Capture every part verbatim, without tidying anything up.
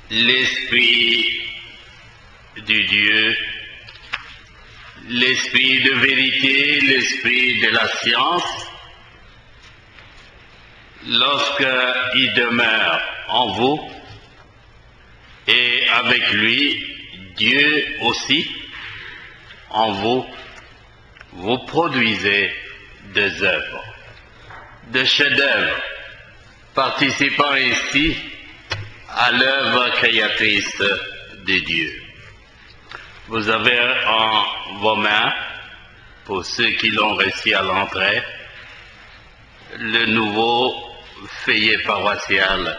l'Esprit du Dieu, l'Esprit de vérité, l'Esprit de la science, lorsqu'il demeure en vous, et avec lui, Dieu aussi, en vous, vous produisez des œuvres, des chefs-d'œuvre, participant ainsi à l'œuvre créatrice de Dieu. Vous avez en vos mains, pour ceux qui l'ont reçu à l'entrée, le nouveau feuillet paroissial.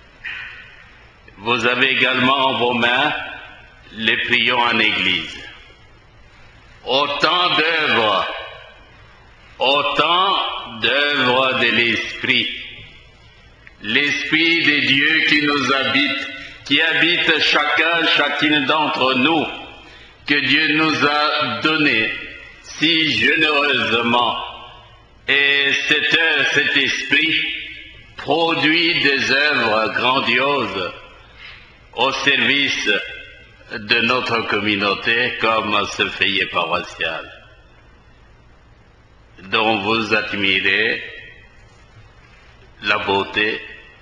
Vous avez également en vos mains les prions en Église. Autant d'œuvres, autant d'œuvres de l'Esprit. L'Esprit de Dieu qui nous habite, qui habite chacun, chacune d'entre nous, que Dieu nous a donné si généreusement. Et cet, cet Esprit produit des œuvres grandioses au service de notre communauté, comme ce feuillet paroissial, dont vous admirez la beauté,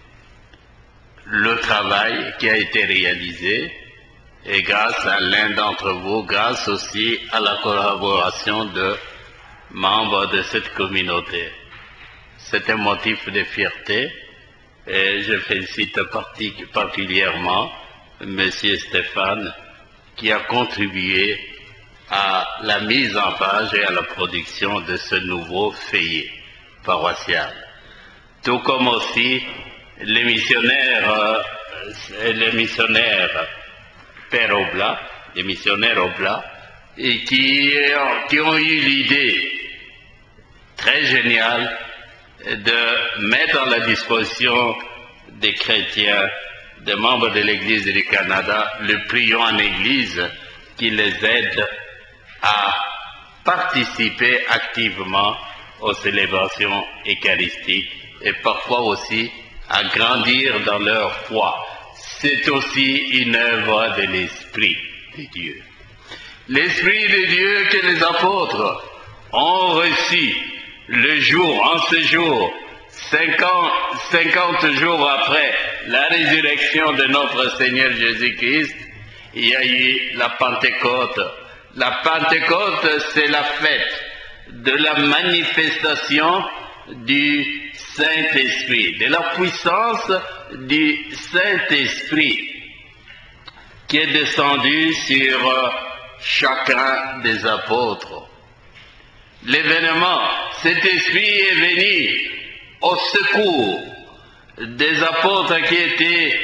le travail qui a été réalisé, et grâce à l'un d'entre vous, grâce aussi à la collaboration de membres de cette communauté. C'est un motif de fierté, et je félicite particulièrement M. Stéphane, qui a contribué à la mise en page et à la production de ce nouveau feuillet paroissial. Tout comme aussi les missionnaires, euh, les missionnaires Père Oblat, les missionnaires Oblat, et qui, qui ont eu l'idée très géniale de mettre à la disposition des chrétiens, des membres de l'Église du Canada, le prion en Église qui les aide à participer activement aux célébrations eucharistiques et parfois aussi à grandir dans leur foi. C'est aussi une œuvre de l'Esprit de Dieu. L'Esprit de Dieu que les apôtres ont reçu le jour, en ce jour, cinquante, cinquante jours après la résurrection de notre Seigneur Jésus-Christ, il y a eu la Pentecôte. La Pentecôte, c'est la fête de la manifestation du Saint-Esprit, de la puissance du Saint-Esprit qui est descendu sur chacun des apôtres. L'événement, cet esprit est venu au secours des apôtres qui étaient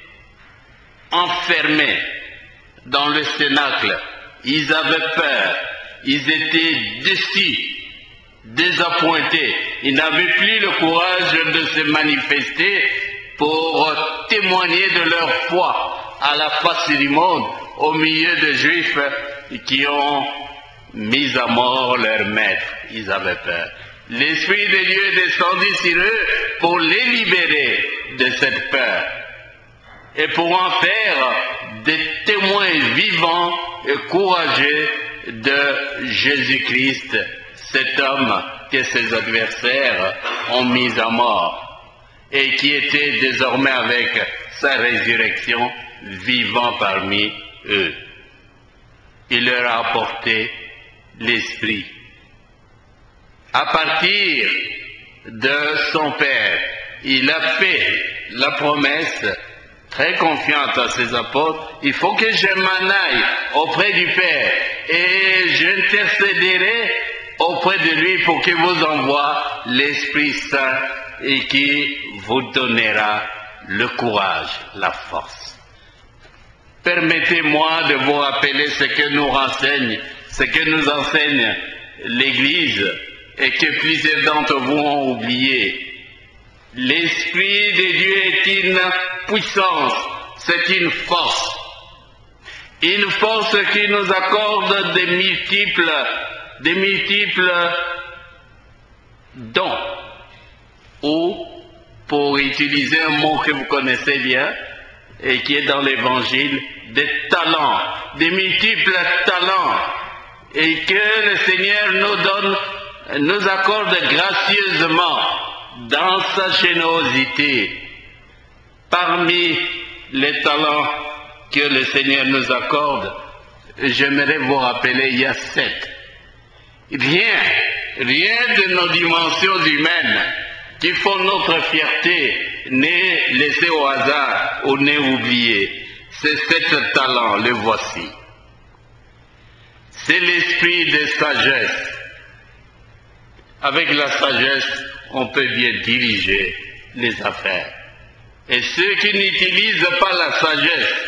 enfermés dans le cénacle. Ils avaient peur, ils étaient déçus, désappointés. Ils n'avaient plus le courage de se manifester pour témoigner de leur foi à la face du monde, au milieu de Juifs qui ont mis à mort leur maître. Ils avaient peur. L'Esprit de Dieu est descendu sur eux pour les libérer de cette peur et pour en faire des témoins vivants et courageux de Jésus-Christ, cet homme que ses adversaires ont mis à mort et qui était désormais avec sa résurrection vivant parmi eux. Il leur a apporté l'Esprit. À partir de son Père, il a fait la promesse très confiante à ses apôtres, il faut que je m'en aille auprès du Père et j'intercéderai auprès de lui pour qu'il vous envoie l'Esprit Saint et qui vous donnera le courage, la force. Permettez-moi de vous rappeler ce que nous renseigne, ce que nous enseigne l'Église et que plusieurs d'entre vous ont oublié. L'Esprit de Dieu est une puissance, c'est une force. Une force qui nous accorde des multiples, des multiples dons. Ou, pour utiliser un mot que vous connaissez bien, et qui est dans l'Évangile, des talents, des multiples talents, et que le Seigneur nous donne, nous accorde gracieusement dans sa générosité. Parmi les talents que le Seigneur nous accorde, j'aimerais vous rappeler, il y a sept. Rien, rien de nos dimensions humaines qui font notre fierté n'est laissé au hasard ou n'est oublié. Ces sept talents, les voici. C'est l'esprit de sagesse. Avec la sagesse, on peut bien diriger les affaires. Et ceux qui n'utilisent pas la sagesse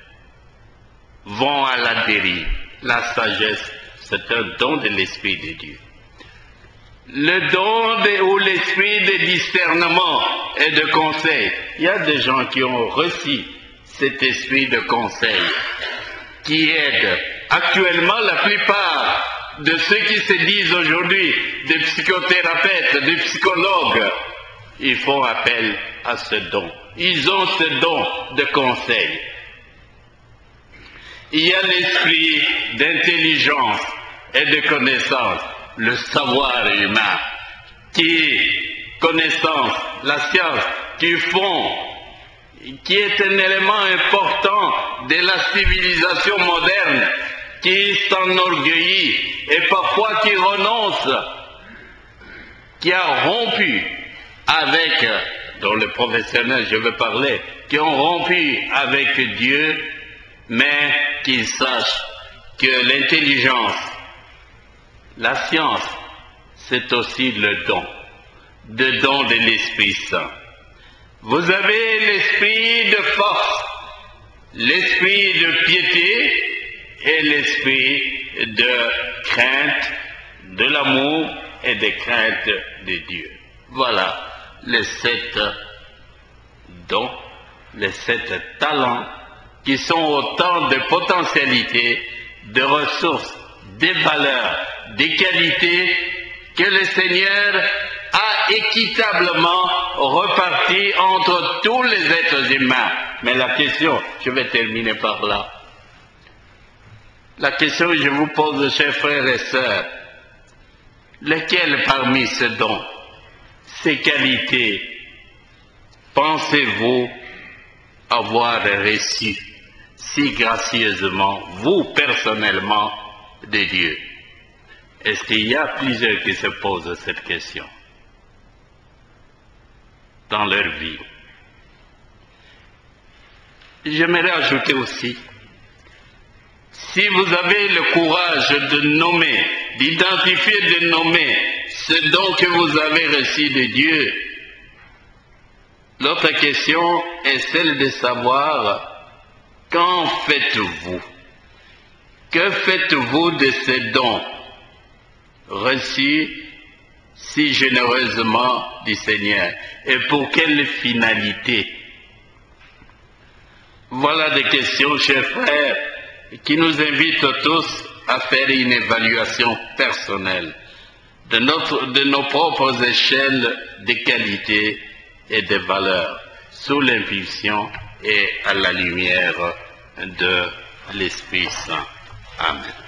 vont à la dérive. La sagesse, c'est un don de l'Esprit de Dieu. Le don de, ou l'esprit de discernement et de conseil. Il y a des gens qui ont reçu cet esprit de conseil qui aide. Actuellement, la plupart de ceux qui se disent aujourd'hui des psychothérapeutes, des psychologues, ils font appel à ce don. Ils ont ce don de conseil. Il y a l'esprit d'intelligence et de connaissance, le savoir humain, qui, connaissance, la science, qui font, qui est un élément important de la civilisation moderne, qui s'enorgueillit et parfois qui renonce, qui a rompu avec, dont les professionnels je veux parler, qui ont rompu avec Dieu, mais qu'ils sachent que l'intelligence, la science, c'est aussi le don, le don de l'Esprit Saint. Vous avez l'esprit de force, l'esprit de piété et l'esprit de crainte, de l'amour et de crainte de Dieu. Voilà les sept dons, les sept talents qui sont autant de potentialités, de ressources, des valeurs, des qualités que le Seigneur a équitablement reparti entre tous les êtres humains. Mais la question, je vais terminer par là. La question que je vous pose, chers frères et sœurs, lesquels parmi ces dons, ces qualités, pensez-vous avoir reçu si gracieusement, vous personnellement, de Dieu? Est-ce qu'il y a plusieurs qui se posent cette question dans leur vie? J'aimerais ajouter aussi, si vous avez le courage de nommer, d'identifier, de nommer ce don que vous avez reçu de Dieu, l'autre question est celle de savoir qu'en faites-vous? Que faites-vous de ces dons reçus si généreusement du Seigneur? Et pour quelle finalité? Voilà des questions, chers frères, qui nous invitent tous à faire une évaluation personnelle de, notre, de nos propres échelles de qualité et de valeurs, sous l'impulsion et à la lumière de l'Esprit Saint. Amen.